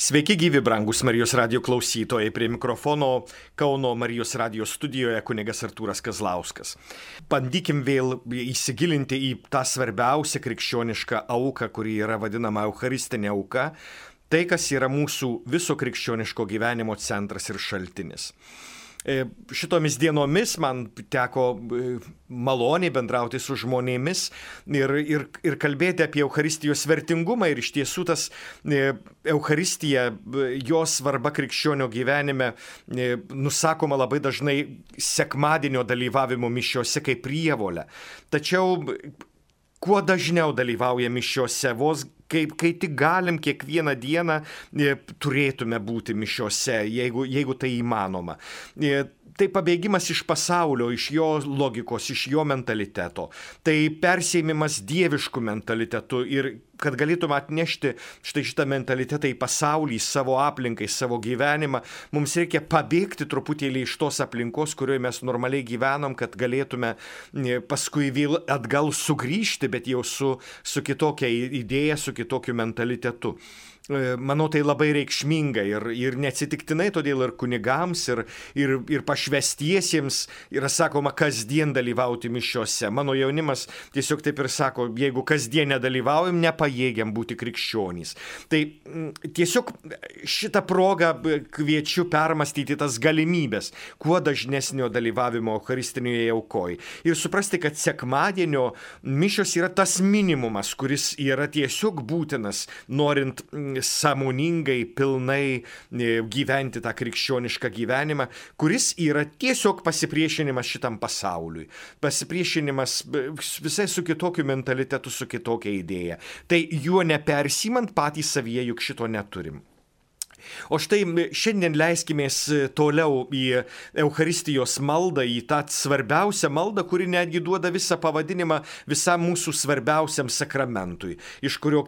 Sveiki gyvi, brangus Marijos radijo klausytojai, prie mikrofono Kauno Marijos radijo studijoje kunigas Artūras Kazlauskas. Bandykim vėl įsigilinti į tą svarbiausią krikščionišką auką, kuri yra vadinama eucharistinė auka, tai, kas yra mūsų viso krikščioniško gyvenimo centras ir šaltinis. Šitomis dienomis man teko maloniai bendrauti su žmonėmis ir kalbėti apie Eucharistijos vertingumą, ir iš tiesų tas Eucharistija, jos svarba krikščionio gyvenime nusakoma labai dažnai sekmadienio dalyvavimo mišiose kaip prievolė. Tačiau kuo dažniau dalyvauja mišiose, vos kai tik galim, kiekvieną dieną turėtume būti mišiose, jeigu tai įmanoma. Tai pabėgimas iš pasaulio, iš jo logikos, iš jo mentaliteto. Tai persėmimas dieviškų mentalitetų ir kad galėtume atnešti šitą mentalitetą į pasaulį, į savo aplinką, į savo gyvenimą, mums reikia pabėgti truputėlį iš tos aplinkos, kurioje mes normaliai gyvenom, kad galėtume paskui vėl atgal sugrįžti, bet jau su kitokia idėja, su kitokiu mentalitetu. Manau, tai labai reikšminga ir neatsitiktinai todėl ir kunigams, ir pašvestiesiems yra sakoma kasdien dalyvauti mišiose. Mano jaunimas tiesiog taip ir sako, jeigu kasdien nedalyvaujam, nepajėgiam būti krikščionys. Tai tiesiog šitą progą kviečiu permastyti tas galimybės, kuo dažnesnio dalyvavimo eucharistinėje aukoje. Ir suprasti, kad sekmadienio mišios yra tas minimumas, kuris yra tiesiog būtinas, norint sąmoningai, pilnai gyventi tą krikščionišką gyvenimą, kuris yra tiesiog pasipriešinimas šitam pasauliui. Pasipriešinimas visai su kitokiu mentalitetu, su kitokia idėja. Tai juo nepersimant patys savyje juk šito neturim. O štai šiandien leiskimės toliau į Eucharistijos maldą, į tą svarbiausią maldą, kuri netgi duoda visą pavadinimą visam mūsų svarbiausiam sakramentui, iš kurio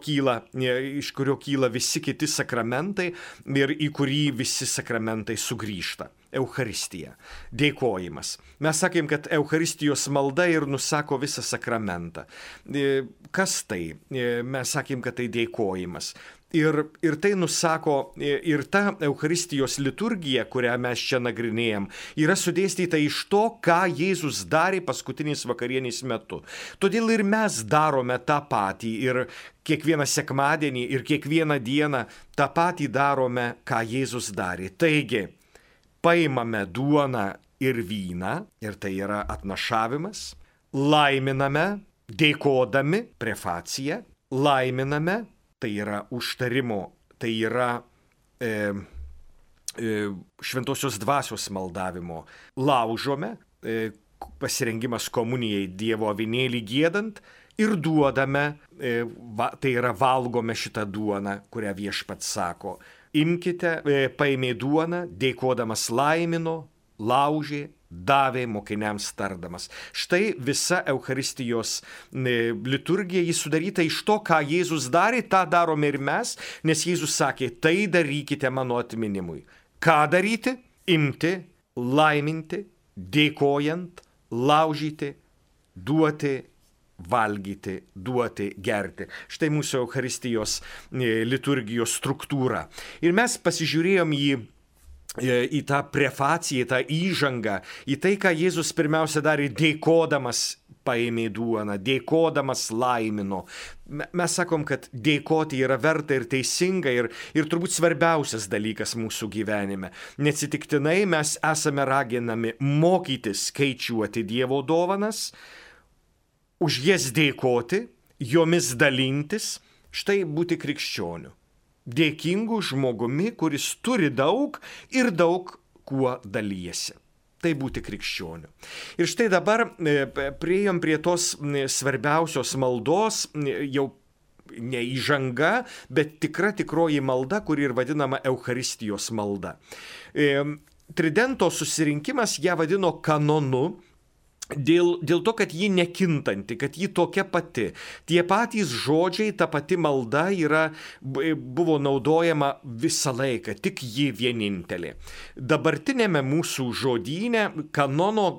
kyla visi kiti sakramentai ir į kurį visi sakramentai sugrįžta. Eucharistija, dėkojimas. Mes sakėm, kad Eucharistijos malda ir nusako visą sakramentą. Kas tai? Mes sakėm, kad tai dėkojimas. Ir tai nusako, ir ta Eucharistijos liturgija, kurią mes čia nagrinėjam, yra sudėstyta iš to, ką Jėzus darė paskutinės vakarienės metu. Todėl ir mes darome tą patį, ir kiekvieną sekmadienį, ir kiekvieną dieną tą patį darome, ką Jėzus darė. Taigi, paimame duoną ir vyną, ir tai yra atnašavimas, laiminame, dėkodami, prefacija, laiminame, tai yra užtarimo, tai yra šventosios dvasios maldavimo, laužome, pasirengimas komunijai Dievo avinėlį giedant ir duodame, tai yra valgome šitą duoną, kurią Viešpats sako. Imkite, paėmė duoną, dėkodamas laimino, laužė, davė mokiniams tardamas. Štai visa Eucharistijos liturgija, jis sudaryta iš to, ką Jėzus darė, tą darome ir mes, nes Jėzus sakė, tai darykite mano atminimui. Ką daryti? Imti, laiminti, dėkojant, laužyti, duoti, valgyti, duoti, gerti. Štai mūsų Eucharistijos liturgijos struktūra. Ir mes pasižiūrėjom į tą prefaciją, į tą įžangą, į tai, ką Jėzus pirmiausia darė, dėkodamas paėmė duoną, dėkodamas laimino. Mes sakom, kad dėkoti yra verta ir teisinga ir turbūt svarbiausias dalykas mūsų gyvenime. Neatsitiktinai mes esame raginami mokytis skaičiuoti Dievo dovanas, už jas dėkoti, jomis dalintis, štai būti krikščioniu. Dėkingų žmogumi, kuris turi daug ir daug kuo dalyjasi. Tai būti krikščioniu. Ir štai dabar priėjom prie tos svarbiausios maldos, jau ne įžanga, bet tikroji malda, kuri ir vadinama Eucharistijos malda. Tridento susirinkimas ją vadino kanonu, dėl to, kad ji nekintanti, kad ji tokia pati. Tie patys žodžiai, ta pati malda buvo naudojama visą laiką, tik ji vienintelė. Dabartinėme mūsų žodyne kanono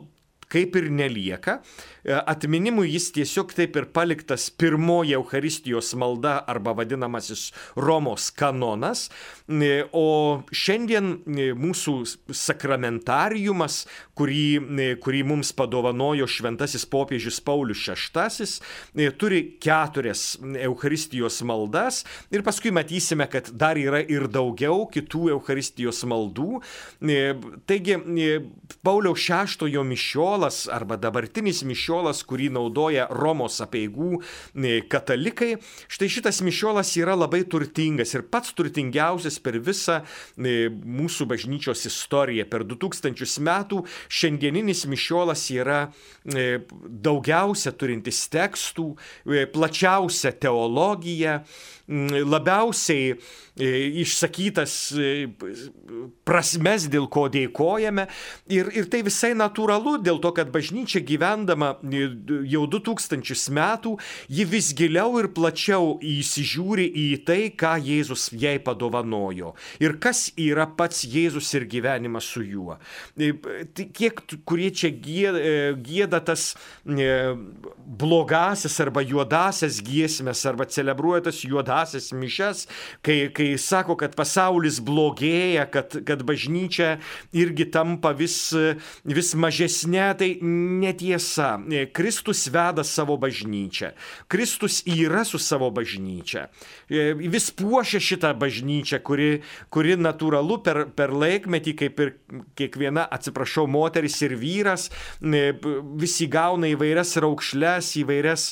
kaip ir nelieka. Atminimui jis tiesiog taip ir paliktas pirmoji Eucharistijos malda arba vadinamasis Romos kanonas. O šiandien mūsų sakramentariumas, kurį mums padovanojo šventasis popiežius Paulius VI, turi 4 Eucharistijos maldas ir paskui matysime, kad dar yra ir daugiau kitų Eucharistijos maldų. Taigi, Pauliaus VI mišiolas arba dabartinis mišiolas, kurį naudoja Romos apeigų katalikai, štai šitas mišiolas yra labai turtingas ir pats turtingiausias per visą mūsų bažnyčios istoriją. Per 2000 metų šiandieninis mišiolas yra daugiausia turintis tekstų, plačiausia teologija, labiausiai išsakytas prasmes, dėl ko dėkojame. Ir tai visai natūralu, dėl to, kad bažnyčia gyvendama jau 2000 metų, ji vis giliau ir plačiau įsižiūri į tai, ką Jėzus jai padovanojo. Ir kas yra pats Jėzus ir gyvenimas su juo. Kiek kurie čia gieda tas blogasias arba juodasias giesmes, arba celebruoja tas juodasias mišias, kai sako, kad pasaulis blogėja, kad bažnyčia irgi tampa vis mažesnė, tai netiesa. Kristus veda savo bažnyčią. Kristus yra su savo bažnyčia. Vis puošia šitą bažnyčią, kuri natūralu per laikmetį, kaip ir kiekviena, atsiprašau, moteris ir vyras, vis įgauna įvairias raukšles, įvairias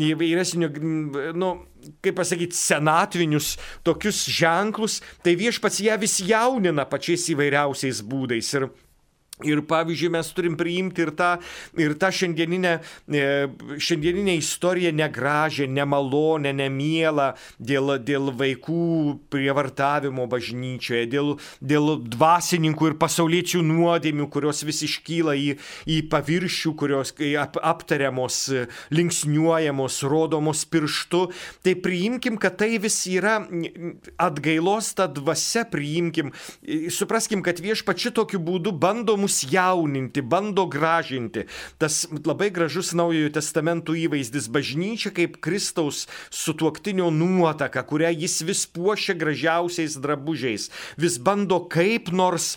kaip pasakyti, senatvinius tokius ženklus, tai viešpats ją vis jaunina pačiais įvairiausiais būdais. Ir pavyzdžiui, mes turim priimti ir tą šiandieninę istoriją negražią, nemalonę, nemielą dėl vaikų prievartavimo bažnyčioje, dėl dvasininkų ir pasauliečių nuodėmių, kurios vis iškyla į paviršių, kurios aptariamos, linksniuojamos, rodomos pirštu. Tai priimkim, kad tai vis yra atgailos ta dvasia, priimkim, supraskim, kad viešpats šitokiu būdu bando mus jauninti, bando gražinti. Tas labai gražus Naujojo testamento įvaizdis, bažnyčia kaip Kristaus sutuoktinio nuotaka, kurią jis vis puošia gražiausiais drabužiais, vis bando kaip nors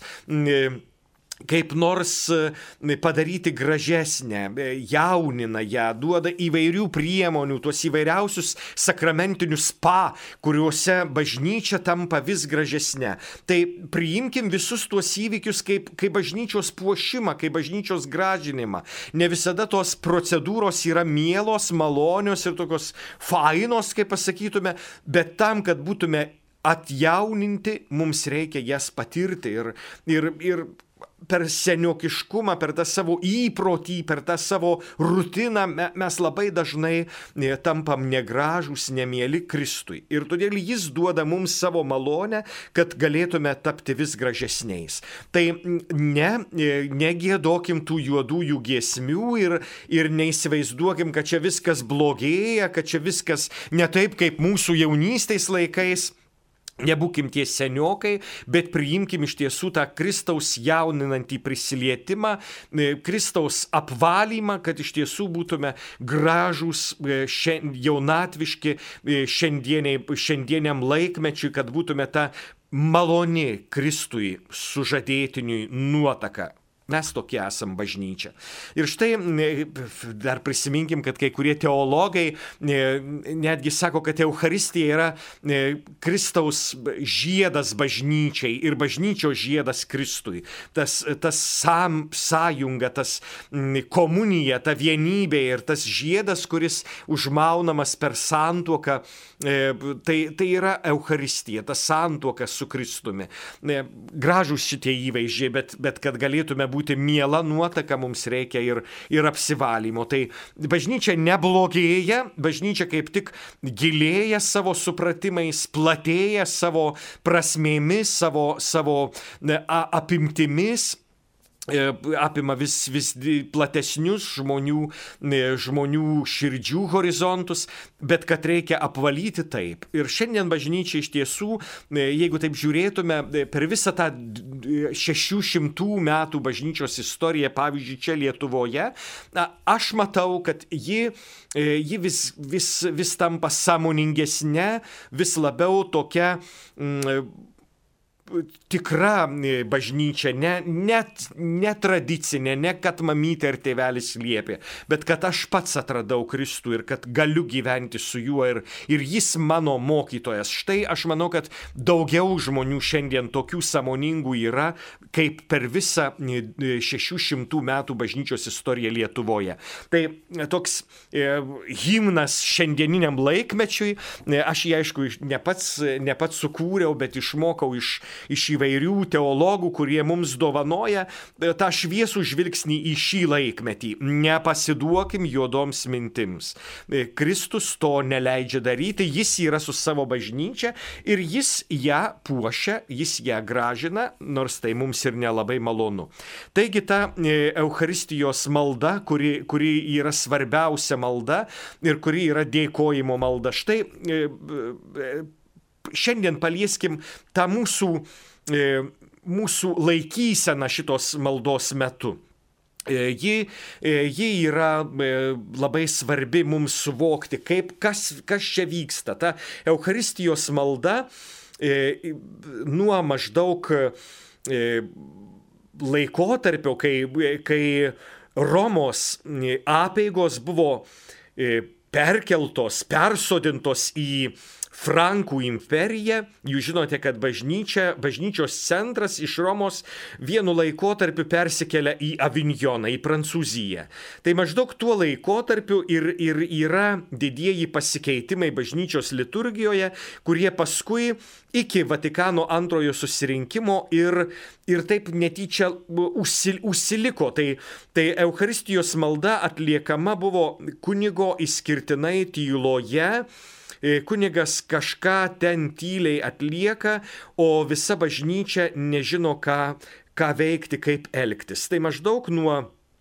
padaryti gražesnę, jaunina ją, duoda įvairių priemonių, tuos įvairiausius sakramentinius kuriuose bažnyčia tampa vis gražesnė. Tai priimkim visus tuos įvykius kaip bažnyčios puošimą, kaip bažnyčios gražinimą. Ne visada tos procedūros yra mielos, malonios ir tokios fainos, kaip pasakytume, bet tam, kad būtume atjauninti, mums reikia jas patirti ir per seniokiškumą, per tą savo įprotį, per tą savo rutiną mes labai dažnai tampam negražūs, nemieli Kristui. Ir todėl jis duoda mums savo malonę, kad galėtume tapti vis gražesniais. Tai negiedokim tų juodųjų giesmių ir neįsivaizduokim, kad čia viskas blogėja, kad čia viskas ne taip, kaip mūsų jaunystės laikais. Nebūkim tie seniokai, bet priimkim iš tiesų tą Kristaus jauninantį prisilietimą, Kristaus apvalymą, kad iš tiesų būtume gražūs, jaunatviški šiandieniam laikmečiui, kad būtume ta maloni Kristui sužadėtiniui nuotaka. Mes tokie esam bažnyčia. Ir štai dar prisiminkim, kad kai kurie teologai netgi sako, kad Eucharistija yra Kristaus žiedas bažnyčiai ir bažnyčios žiedas Kristui. Tas sąjunga, tas komunija, ta vienybė ir tas žiedas, kuris užmaunamas per santuoką, tai yra Eucharistija, ta santuoka su Kristumi. Gražūs šitie įvaizdžiai, bet kad galėtume būti miela nuotaka, mums reikia ir apsivalymo. Tai bažnyčia neblogėja, bažnyčia kaip tik gilėja savo supratimais, platėja savo prasmėmis, savo apimtimis, apima vis platesnius žmonių širdžių horizontus, bet kad reikia apvalyti taip. Ir šiandien bažnyčia iš tiesų, jeigu taip žiūrėtume, per visą tą 600 metų bažnyčios istoriją, pavyzdžiui, čia Lietuvoje, aš matau, kad ji vis tampa sąmoningesnė, vis labiau tokia tikra bažnyčia, ne tradicinė, ne kad mamytė ar tėvelis liepė, bet kad aš pats atradau Kristų ir kad galiu gyventi su juo ir jis mano mokytojas. Štai aš manau, kad daugiau žmonių šiandien tokių sąmoningų yra, kaip per visą 600 metų bažnyčios istoriją Lietuvoje. Tai toks himnas šiandieniniam laikmečiui, aš jį aišku ne pats sukūriau, bet išmokau iš įvairių teologų, kurie mums dovanoja tą šviesų žvilgsnį į šį laikmetį. Nepasiduokim juodoms mintims. Kristus to neleidžia daryti, jis yra su savo bažnyčia ir jis ją puošia, jis ją gražina, nors tai mums ir nelabai malonu. Taigi ta Eucharistijos malda, kuri yra svarbiausia malda ir kuri yra dėkojimo malda. Štai šiandien palieskim tą mūsų laikyseną šitos maldos metu. Ji yra labai svarbi mums suvokti, kas čia vyksta. Ta Eucharistijos malda nuo maždaug laikotarpio, kai Romos apeigos buvo persodintos į Frankų imperiją. Jūs žinote, kad bažnyčios centras iš Romos vienu laikotarpiu persikelia į Avinjoną, į Prancūziją. Tai maždaug tuo laikotarpiu ir yra didieji pasikeitimai bažnyčios liturgijoje, kurie paskui iki Vatikano antrojo susirinkimo ir taip netyčia užsiliko. Tai Eucharistijos malda atliekama buvo kunigo išskirtinai tyloje. Kunigas kažką ten tyliai atlieka, o visa bažnyčia nežino, ką veikti, kaip elgtis. Tai maždaug nuo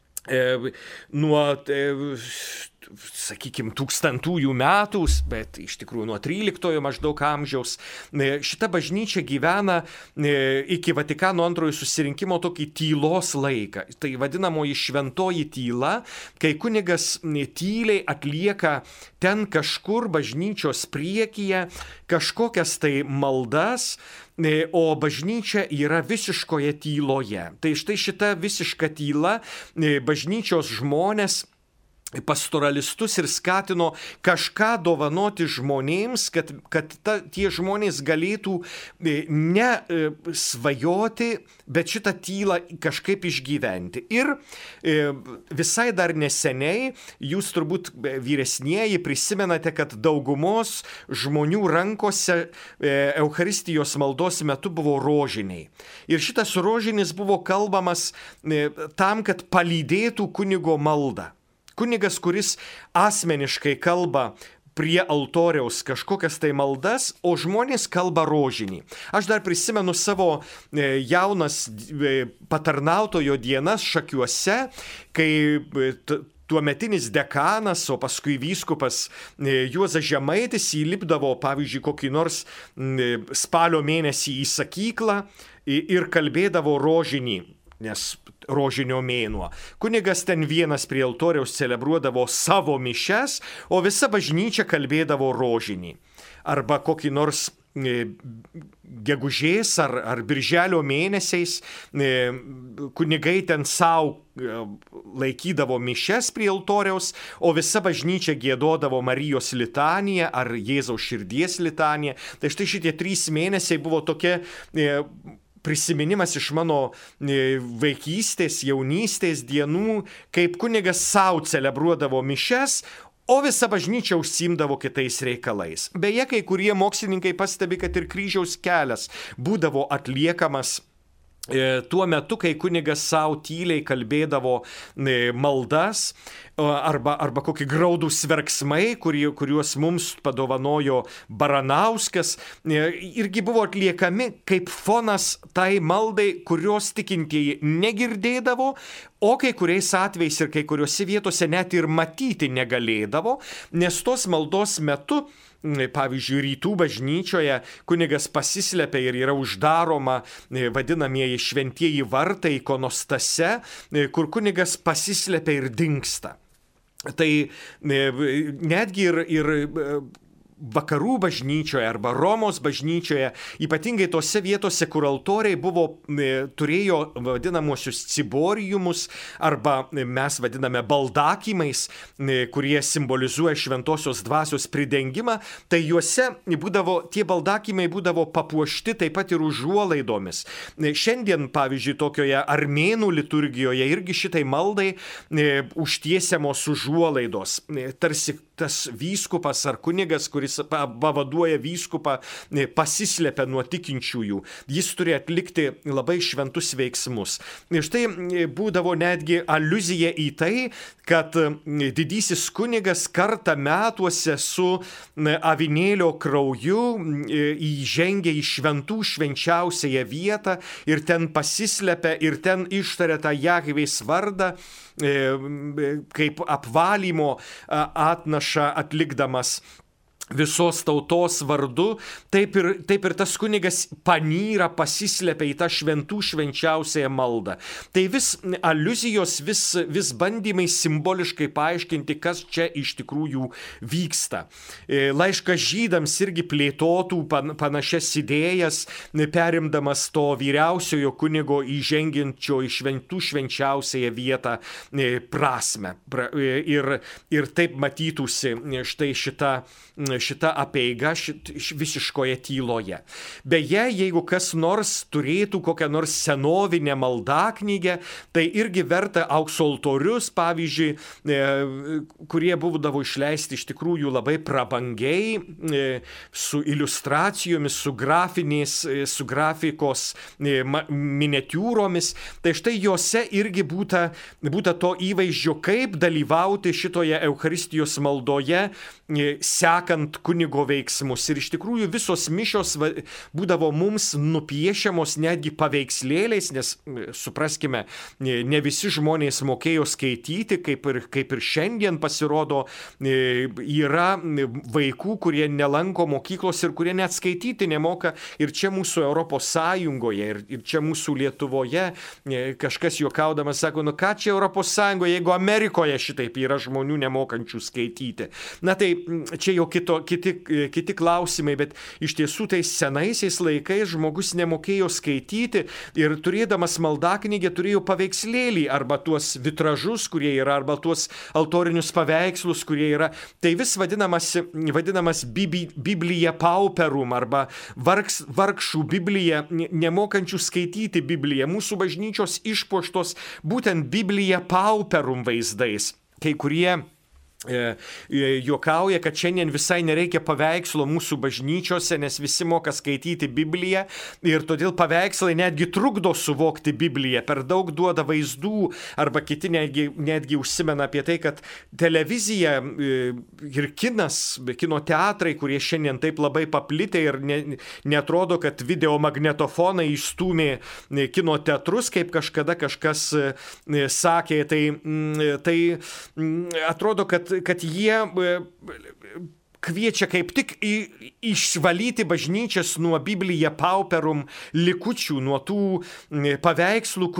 sakykime, 1000 metų, bet iš tikrųjų nuo 13 maždaug amžiaus, šita bažnyčia gyvena iki Vatikano antrojo susirinkimo tokį tylos laiką. Tai vadinamoji šventoji tyla, kai kunigas tyliai atlieka ten kažkur bažnyčios priekyje kažkokias tai maldas, o bažnyčia yra visiškoje tyloje. Tai štai šita visiška tyla bažnyčios žmonės, pastoralistus ir skatino kažką dovanoti žmonėms, kad tie žmonės galėtų ne svajoti, bet šitą tylą kažkaip išgyventi. Ir visai dar neseniai, jūs turbūt vyresnieji prisimenate, kad daugumos žmonių rankose Eucharistijos maldos metu buvo rožiniai. Ir šitas rožinis buvo kalbamas tam, kad palydėtų kunigo maldą. Kunigas, kuris asmeniškai kalba prie altoriaus kažkokias tai maldas, o žmonės kalba rožinį. Aš dar prisimenu savo jaunas patarnautojo dienas Šakiuose, kai tuometinis dekanas, o paskui vyskupas Juozas Žemaitis įlipdavo, pavyzdžiui, kokį nors spalio mėnesį į sakyklą ir kalbėdavo rožinį, nes rožinio mėnuo. Kunigas ten vienas prie altoriaus celebruodavo savo mišias, o visa bažnyčia kalbėdavo rožinį. Arba kokį nors gegužės ar birželio mėnesiais kunigai ten savo laikydavo mišias prie altoriaus, o visa bažnyčia giedodavo Marijos litaniją ar Jėzaus širdies litaniją. Tai štai šitie 3 mėnesiai buvo tokia prisiminimas iš mano vaikystės, jaunystės dienų, kaip kunigas savo celebruodavo mišias, o visa bažnyčia užsiimdavo kitais reikalais. Beje, kai kurie mokslininkai pastebi, kad ir kryžiaus kelias būdavo atliekamas tuo metu, kai kunigas savo tyliai kalbėdavo maldas arba kokį graudus verksmai, kuriuos mums padovanojo Baranauskas, irgi buvo atliekami kaip fonas tai maldai, kurios tikintieji negirdėdavo, O kai kuriais atvejais ir kai kuriuose vietose net ir matyti negalėdavo, nes tos maldos metu, pavyzdžiui, rytų bažnyčioje kunigas pasislepia ir yra uždaroma vadinamieji šventieji vartai ikonostase, kur kunigas pasislepia ir dingsta. Tai netgi ir vakarų bažnyčioje arba Romos bažnyčioje, ypatingai tose vietose, kur altoriai turėjo vadinamosius ciboriumus arba mes vadiname baldakimais, kurie simbolizuoja šventosios dvasios pridengimą, tai juose tie baldakimai būdavo papuošti taip pat ir užuolaidomis. Šiandien, pavyzdžiui, tokioje armėnų liturgijoje irgi šitai maldai užtiesiamos užuolaidos. Tarsi tas vyskupas ar kunigas, kuris pavaduoja vyskupą, pasislepia nuo tikinčiųjų. Jis turi atlikti labai šventus veiksmus. Ir štai būdavo netgi aliuzija į tai, kad didysis kunigas kartą metuose su avinėlio krauju įžengia į šventų švenčiausiąją vietą ir ten pasislepia ir ten ištaria tą Jahvės vardą kaip apvalymo atnašą atlikdamas visos tautos vardu, taip ir tas kunigas panyra, pasislepia į tą šventų švenčiausiąją maldą. Tai vis aliuzijos, vis bandymai simboliškai paaiškinti, kas čia iš tikrųjų vyksta. Laiškas žydams irgi plėtotų panašias idėjas, perimdamas to vyriausiojo kunigo įžengiančio į šventų švenčiausiąją vietą prasmę. Ir taip matytųsi štai šita apeiga visiškoje tyloje. Beje, jeigu kas nors turėtų kokią nors senovinę maldaknygę, tai irgi verta aukso altorius, pavyzdžiui, kurie būdavo išleisti iš tikrųjų labai prabangiai, su iliustracijomis, su grafikos miniatiūromis. Tai štai juose irgi būta to įvaizdžio, kaip dalyvauti šitoje Eucharistijos maldoje, sekant kunigo veiksmus. Ir iš tikrųjų visos mišios būdavo mums nupiešiamos netgi paveikslėliais, nes supraskime, ne visi žmonės mokėjo skaityti, kaip ir šiandien pasirodo, yra vaikų, kurie nelanko mokyklos ir kurie net skaityti nemoka. Ir čia mūsų Europos Sąjungoje, ir čia mūsų Lietuvoje kažkas juokaudamas sako, nu ką čia Europos Sąjungoje, jeigu Amerikoje šitaip yra žmonių nemokančių skaityti. Na tai čia jau kiti klausimai, bet iš tiesų tai senaisiais laikais žmogus nemokėjo skaityti ir turėdamas maldaknygę turėjo paveikslėlį arba tuos vitražus, kurie yra, arba tuos altorinius paveikslus, kurie yra. Tai vis vadinamas Biblija pauperum arba vargšų Biblija, nemokančių skaityti Bibliją. Mūsų bažnyčios išpuoštos būtent Biblija pauperum vaizdais. Kai kurie juokauja, kad šiandien visai nereikia paveikslo mūsų bažnyčiose, nes visi moka skaityti Bibliją ir todėl paveikslai netgi trukdo suvokti Bibliją, per daug duoda vaizdų, arba kiti netgi užsimena apie tai, kad televizija ir kino teatrai, kurie šiandien taip labai paplitę ir neatrodo, kad videomagnetofonai išstūmė kino teatrus, kaip kažkada kažkas sakė, tai atrodo, kad jie kviečia kaip tik išvalyti bažnyčias nuo Biblija pauperum likučių, nuo tų paveikslų,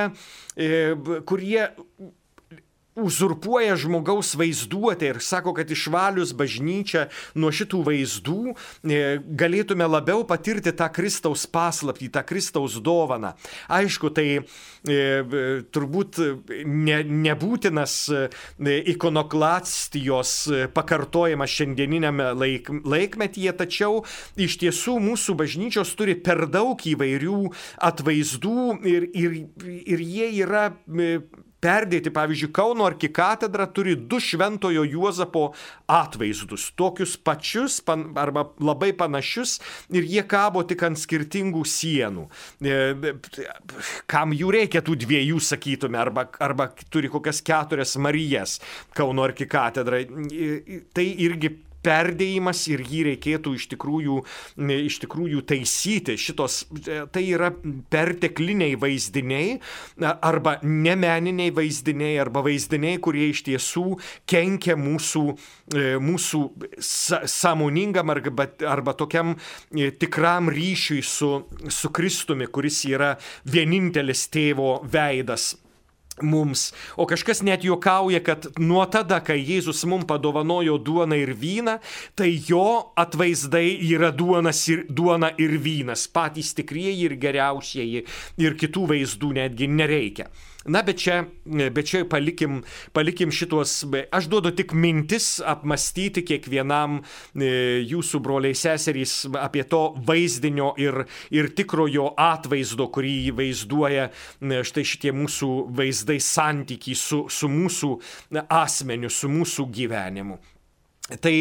kurie uzurpuoja žmogaus vaizduotę ir sako, kad išvalius bažnyčią nuo šitų vaizdų galėtume labiau patirti tą Kristaus paslaptį, tą Kristaus dovaną. Aišku, tai turbūt nebūtinas ikonoklastijos pakartojimas šiandieninėme laikmetyje, tačiau iš tiesų mūsų bažnyčios turi per daug įvairių atvaizdų ir jie yra perdėti. Pavyzdžiui, Kauno arkikatedra turi 2 Šventojo Juozapo atvaizdus, tokius pačius arba labai panašius, ir jie kabo tik ant skirtingų sienų. Kam jų reikia tų 2, sakytume, arba turi kokias 4 Marijas Kauno arkikatedra. Tai irgi perdėjimas ir jį reikėtų iš tikrųjų taisyti. Tai yra pertekliniai vaizdiniai arba nemeniniai vaizdiniai arba vaizdiniai, kurie iš tiesų kenkia mūsų sąmoningam arba tokiam tikram ryšiui su Kristumi, kuris yra vienintelis tėvo veidas mums. O kažkas net juokauja, kad nuo tada, kai Jėzus mums padovanojo duoną ir vyną, tai jo atvaizdai yra duona ir vynas, patys tikrieji ir geriausieji, ir kitų vaizdų netgi nereikia. Na, bet čia palikim šitos, aš duodu tik mintis apmastyti kiekvienam jūsų broliai seserys apie to vaizdinio ir tikrojo atvaizdo, kurį vaizduoja štai šitie mūsų vaizdai santykiai su mūsų asmeniu, su mūsų gyvenimu. Tai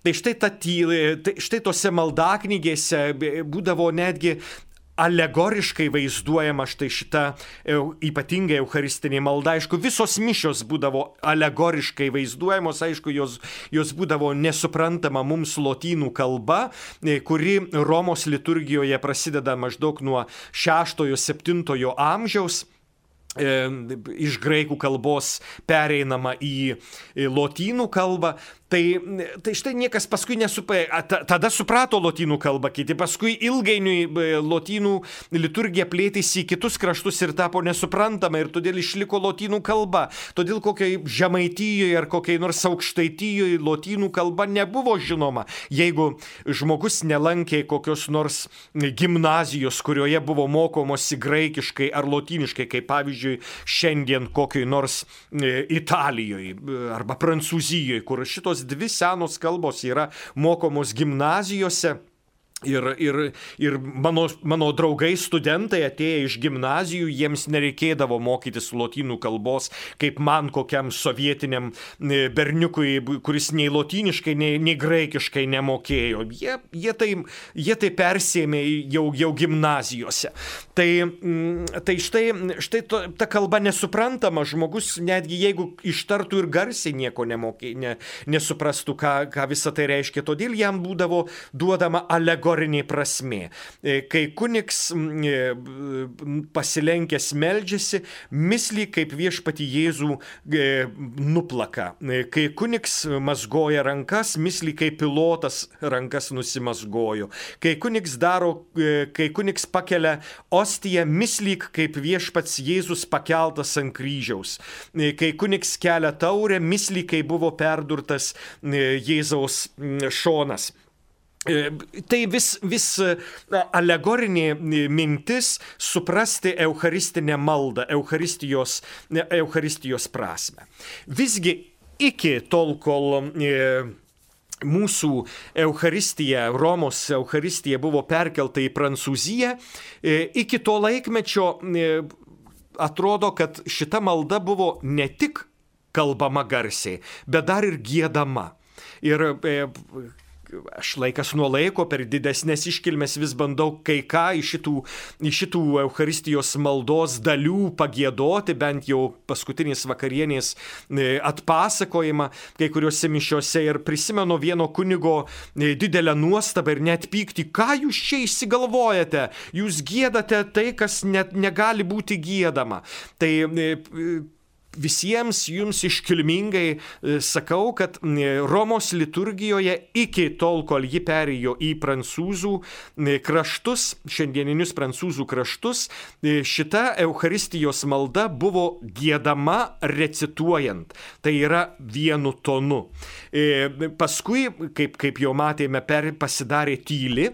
štai tose maldaknygėse būdavo netgi alegoriškai vaizduojama štai šita ypatingai eucharistinė malda. Aišku, visos mišios būdavo alegoriškai vaizduojamos, aišku, jos būdavo nesuprantama mums lotynų kalba, kuri Romos liturgijoje prasideda maždaug nuo 6-7 amžiaus. Iš graikų kalbos pereinama į lotynų kalbą. Tai štai niekas paskui tada suprato lotynų kalbą, kiti paskui ilgainiui lotynų liturgija plėtėsi į kitus kraštus ir tapo nesuprantama ir todėl išliko lotynų kalba. Todėl kokiai Žemaitijoje ar kokiai nors Aukštaitijoje lotynų kalba nebuvo žinoma. Jeigu žmogus nelankė kokios nors gimnazijos, kurioje buvo mokomosi graikiškai ar lotyniškai, kaip pavyzdžiui šiandien kokiai nors Italijoje arba Prancūzijoje, kur šitos dvi senos kalbos yra mokomos gimnazijose. Ir mano draugai studentai atėję iš gimnazijų, jiems nereikėdavo mokytis lotynų kalbos, kaip man kokiam sovietiniam berniukui, kuris nei lotyniškai, nei graikiškai nemokėjo. Jie tai persėmė jau gimnazijose. Tai štai ta kalba nesuprantama, žmogus netgi jeigu ištartų ir garsiai nieko nesuprastų, ką visą tai reiškia. Todėl jam būdavo duodama alegorinė prasmė. Kai kunigs pasilenkęs meldžiasi, mislį kaip viešpatį Jėzų nuplaka. Kai kunigs mazgoja rankas, mislį kaip pilotas rankas nusimazgojo. Kai kunigs pakelia ostiją, mislį kaip viešpats Jėzus pakeltas ant kryžiaus. Kai kunigs kelia taurę, mislį kaip buvo perdurtas Jėzaus šonas. Tai vis alegorinė mintis suprasti eucharistinę maldą, eucharistijos prasme. Visgi iki tol, kol mūsų Eucharistija, Romos Eucharistija buvo perkelta į Prancūziją, iki to laikmečio atrodo, kad šita malda buvo ne tik kalbama garsiai, bet dar ir giedama. Ir aš laikas nuo laiko per didesnės iškilmes vis bandau kai ką iš šitų Eucharistijos maldos dalių pagiedoti, bent jau paskutinės vakarienės atpasakojimą kai kuriuose mišiuose, ir prisimenu vieno kunigo didelę nuostabą ir net pyktį, ką jūs čia išsigalvojate, jūs giedate tai, kas net negali būti giedama. Tai visiems jums iškilmingai sakau, kad Romos liturgijoje iki tol, kol ji perėjo į prancūzų kraštus, šiandieninius prancūzų kraštus, šita Eucharistijos malda buvo giedama recituojant. Tai yra vienu tonu. Paskui, kaip jau matėme, pasidarė tyli.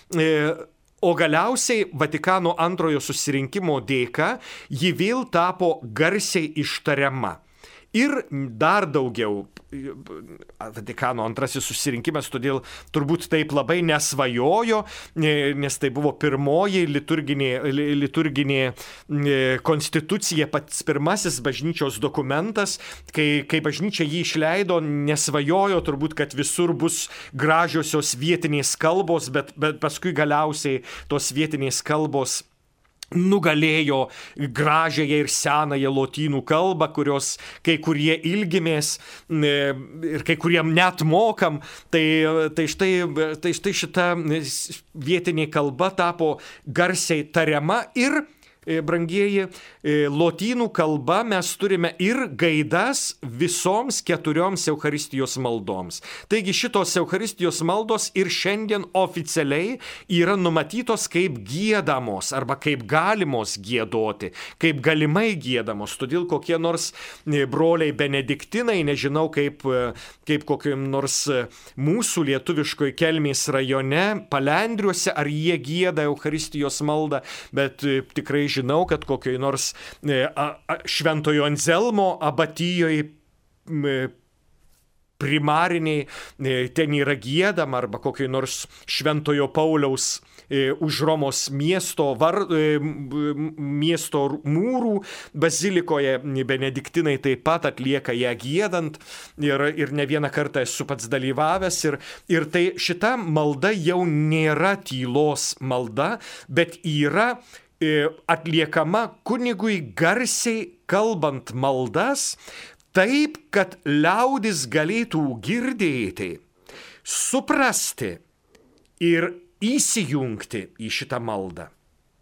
O galiausiai Vatikano antrojo susirinkimo dėka ji vėl tapo garsiai ištariama. Ir dar daugiau, Vatikano antrasis susirinkimas todėl turbūt taip labai nesvajojo, nes tai buvo pirmoji liturginė konstitucija, pats pirmasis bažnyčios dokumentas, kai bažnyčia jį išleido, nesvajojo turbūt, kad visur bus gražiosios vietinės kalbos, bet paskui galiausiai tos vietinės kalbos nugalėjo gražiąją ir senąją lotynų kalbą, kurios kai kurie ilgimės ir kai kuriem net mokam. Tai štai šita vietinė kalba tapo garsiai tariama ir, brangieji, lotynų kalba mes turime ir gaidas visoms 4 Eucharistijos maldoms. Taigi šitos Eucharistijos maldos ir šiandien oficialiai yra numatytos kaip giedamos arba kaip galimos giedoti, kaip galimai giedamos. Todėl kokie nors broliai benediktinai, nežinau kaip kokiam nors mūsų lietuviškoj Kelmės rajone, Palendriuose, ar jie gieda Eucharistijos maldą, bet tikrai žinau, kad kokioj nors Šventojo Anzelmo abatijoje primariniai ten yra giedama, arba kokioj nors Šventojo Pauliaus už Romos miesto mūrų bazilikoje benediktinai taip pat atlieka ją giedant ir ne vieną kartą esu pats dalyvavęs ir tai šita malda jau nėra tylos malda, bet yra atliekama kunigui garsiai kalbant maldas, taip, kad liaudis galėtų girdėti, suprasti ir įsijungti į šitą maldą.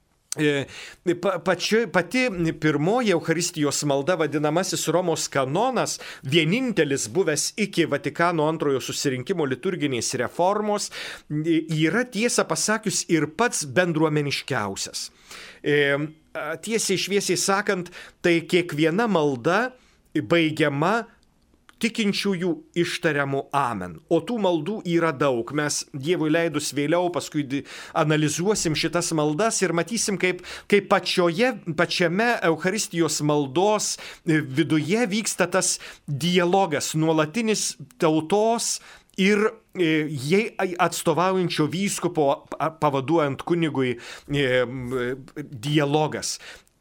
Pati pirmoji Eucharistijos malda, vadinamasis Romos kanonas, vienintelis buvęs iki Vatikano antrojo susirinkimo liturginės reformos, yra tiesą pasakius ir pats bendruomeniškiausias. Tiesiai šviesiai sakant, tai kiekviena malda baigiama tikinčiųjų ištariamų amen. O tų maldų yra daug. Mes Dievui leidus vėliau paskui analizuosim šitas maldas ir matysim, kaip pačiame Eucharistijos maldos viduje vyksta tas dialogas, nuolatinis tautos ir jai atstovaujančio vyskupo pavaduojant kunigui dialogas.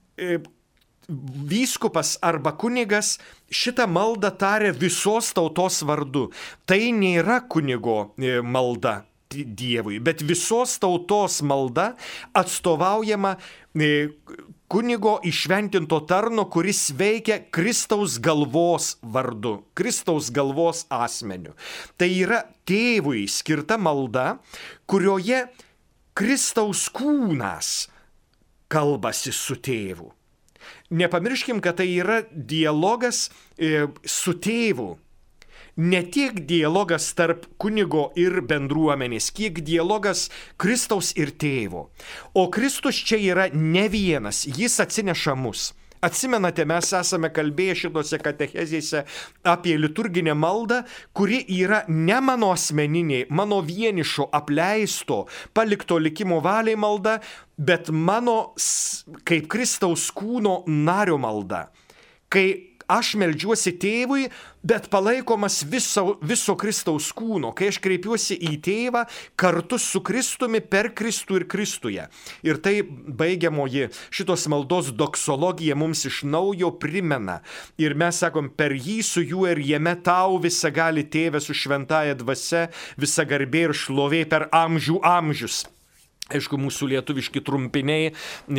Vyskupas arba kunigas šitą maldą taria visos tautos vardu. Tai nėra kunigo malda Dievui, bet visos tautos malda atstovaujama kunigo įšventinto tarno, kuris veikia Kristaus galvos vardu, Kristaus galvos asmeniu. Tai yra tėvui skirta malda, kurioje Kristaus kūnas kalbasi su tėvu. Nepamirškim, kad tai yra dialogas su tėvu. Ne tiek dialogas tarp kunigo ir bendruomenės, kiek dialogas Kristaus ir tėvo. O Kristus čia yra ne vienas, jis atsineša mus. Atsimenate, mes esame kalbėję šitose katechezėse apie liturginę maldą, kuri yra ne mano asmeninė, mano vienišo, apleisto, palikto likimo valiai malda, bet mano kaip Kristaus kūno nario malda. Kai aš meldžiuosi tėvui, bet palaikomas viso Kristaus kūno, kai aš kreipiuosi į tėvą kartu su Kristumi per Kristų ir Kristuje. Ir tai baigiamoji šitos maldos doksologija mums iš naujo primena. Ir mes sakom, per jį su juo ir jame tau visa gali tėve su šventąja dvasia, visa garbė ir šlovė per amžių amžius. Aišku, mūsų lietuviški trumpiniai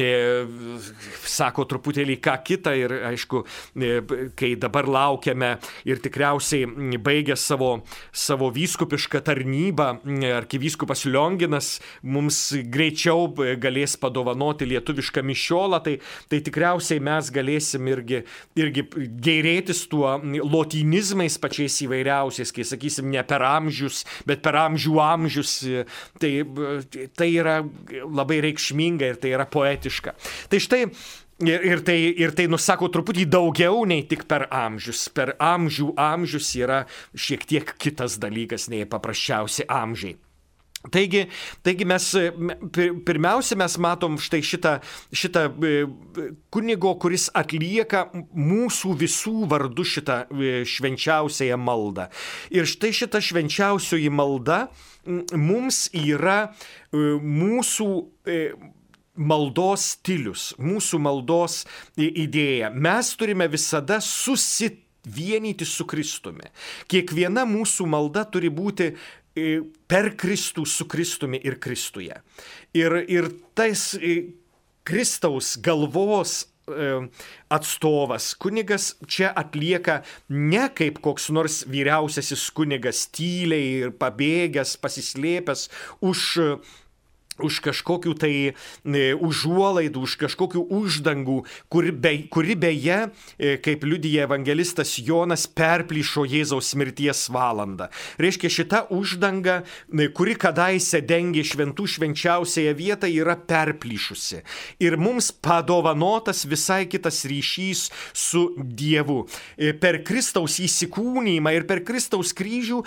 sako truputėlį ką kitą ir aišku, kai dabar laukiame ir tikriausiai baigė savo vyskupišką tarnybą, arkivyskupas Lionginas mums greičiau galės padovanoti lietuvišką mišiolą, tai tikriausiai mes galėsim irgi gėrėtis tuo lotynizmais pačiais įvairiausiais, kai sakysim ne per amžius, bet per amžių amžius, tai yra labai reikšminga ir tai yra poetiška. Tai štai ir tai nusako truputį daugiau nei tik per amžius. Per amžių amžius yra šiek tiek kitas dalykas nei paprasčiausi amžiai. Taigi mes pirmiausia mes matom štai šitą kunigo, kuris atlieka mūsų visų vardu šitą švenčiausiąją maldą. Ir štai šita švenčiausioji malda mums yra mūsų maldos stilius, mūsų maldos idėja. Mes turime visada susivienyti su Kristumi. Kiekviena mūsų malda turi būti per Kristų su Kristumi ir Kristuje. Ir tas, Kristaus galvos atstovas. Kunigas čia atlieka ne kaip koks nors vyriausiasis kunigas tyliai ir pabėgęs, pasislėpęs už kažkokių tai užuolaidų, už kažkokių uždangų, kuri beje, kaip liudija evangelistas Jonas, perplyšo Jėzaus mirties valandą. Reiškia, šita uždanga, kuri kadaise dengė šventų švenčiausiąją vietą, yra perplyšusi. Ir mums padovanotas visai kitas ryšys su Dievu. Per Kristaus įsikūnymą ir per Kristaus kryžių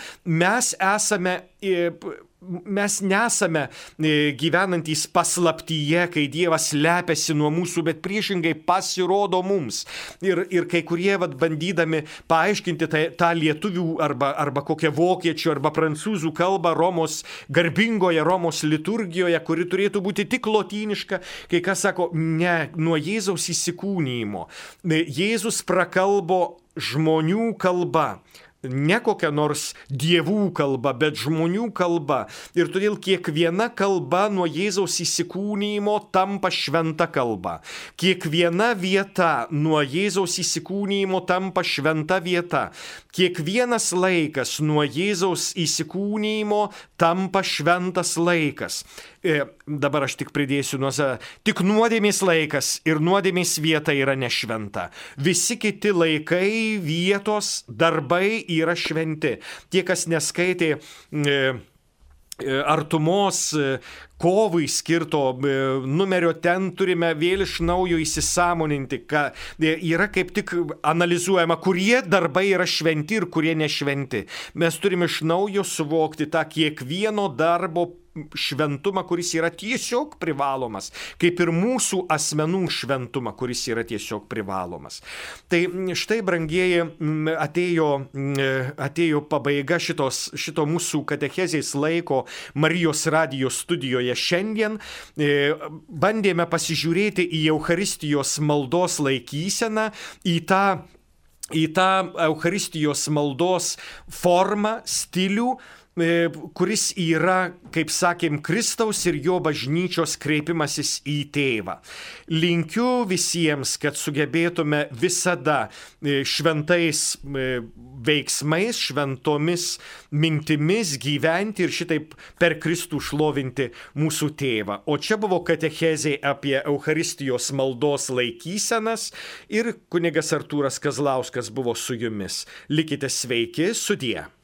mes nesame gyvenantys paslaptyje, kai Dievas slepiasi nuo mūsų, bet priešingai pasirodo mums. Ir kai kurie bandydami paaiškinti tą lietuvių arba kokią vokiečių arba prancūzų kalbą garbingoje Romos liturgijoje, kuri turėtų būti tik lotyniška, kai kas sako, ne, nuo Jėzaus įsikūnymo. Jėzus prakalbo žmonių kalba. Ne kokia nors dievų kalba, bet žmonių kalba. Ir todėl kiekviena kalba nuo Jėzaus įsikūnymo tampa šventa kalba. Kiekviena vieta nuo Jėzaus įsikūnymo tampa šventa vieta. Kiekvienas laikas nuo Jėzaus įsikūnymo tampa šventas laikas. Dabar aš tik pridėsiu nuo save. Tik nuodėmės laikas ir nuodėmės vieta yra nešventa. Visi kiti laikai, vietos, darbai yra šventi. Tie, kas neskaitė artumos kovai skirto numerio, ten turime vėl iš naujo įsisąmoninti, kad yra kaip tik analizuojama, kurie darbai yra šventi ir kurie nešventi. Mes turime iš naujo suvokti tą kiekvieno darbo šventumą, kuris yra tiesiog privalomas, kaip ir mūsų asmenų šventumą, kuris yra tiesiog privalomas. Tai štai, brangieji, atėjo pabaiga šito mūsų katechezės laiko Marijos radijo studijoje šiandien. Bandėme pasižiūrėti į Eucharistijos maldos laikyseną, į tą Eucharistijos maldos formą, stilių, kuris yra, kaip sakėm, Kristaus ir jo bažnyčios kreipimasis į tėvą. Linkiu visiems, kad sugebėtume visada šventais veiksmais, šventomis mintimis gyventi ir šitaip per Kristų šlovinti mūsų tėvą. O čia buvo katechezė apie Eucharistijos maldos laikysenas ir kunigas Artūras Kazlauskas buvo su jumis. Likite sveiki, sudie.